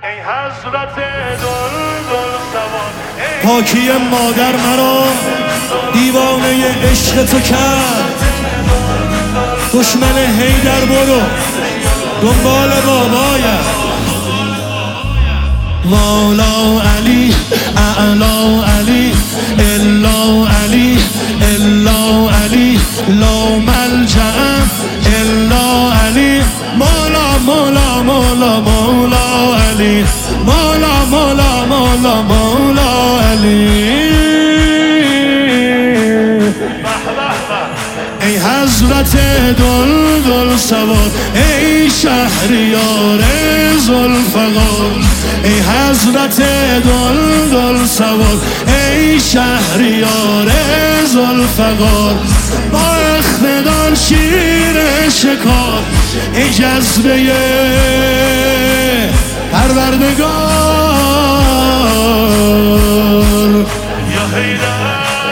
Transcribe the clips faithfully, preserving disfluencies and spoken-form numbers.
ای حضرت دلدل سوار پاکی مادر مرا دیوانه عشق تو کرد. دشمن حیدر برو دنبال بابایت. والا علی اعلا علی الا علی الا علی لا ملجأ الا علی مولا مولا مولا مولا علی مولا مولا مولا مولا علی. ای حضرت دلدل سوار ای شهریار ذوالفقار. ای حضرت دلدل سوار ای شهریار ذوالفقار. با اقتدار شیر شکار ای جذبه پروردگار. یا حیدر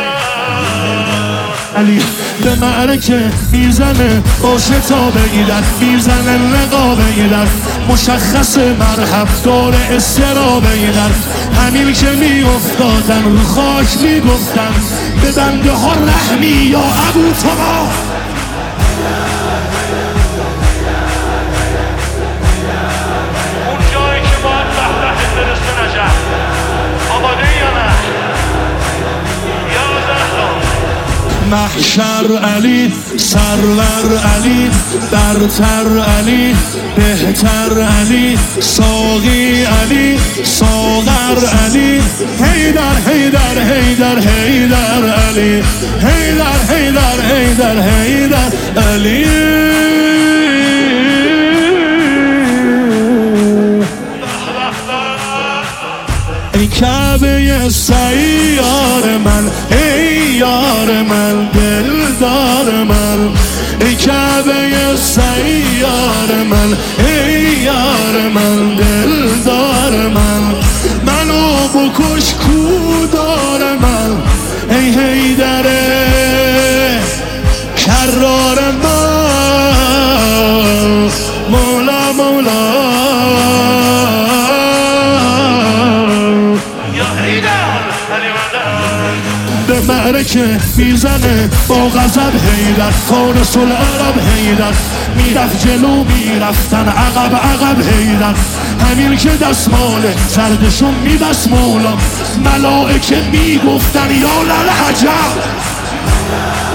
علی به معرکه میزنه باشه تا بگیدن میزنه لقا بگیدن مشخص مرحب دور استرا بگیدن. همین که میافتادن رو خاک میگفتن به بنده ها رحمی یا ابو تبا. اون جایی که باید بهره فرسته نجف آماده یا نه؟ یا زهرا محشر علی سرور علی برتر علی بهتر علی ساقی علی ساغر علی حیدر حیدر حیدر حیدر علی حیدر حیدر حیدر حیدر علی. ای کعبه سیار من ای یار من دلدار من. ای کعبه سیار من ای یار من دلدار من. منو بکش کودار من ای حیدر کرار من. مولا مولا به معرکه میزنه با غضب حیدر فارس العرب حیدر. میرفت جلو میرفتن عقب عقب حیدر. همین که دستمال سردشون میبست مولا ملائکه میگفتن یا للعجب.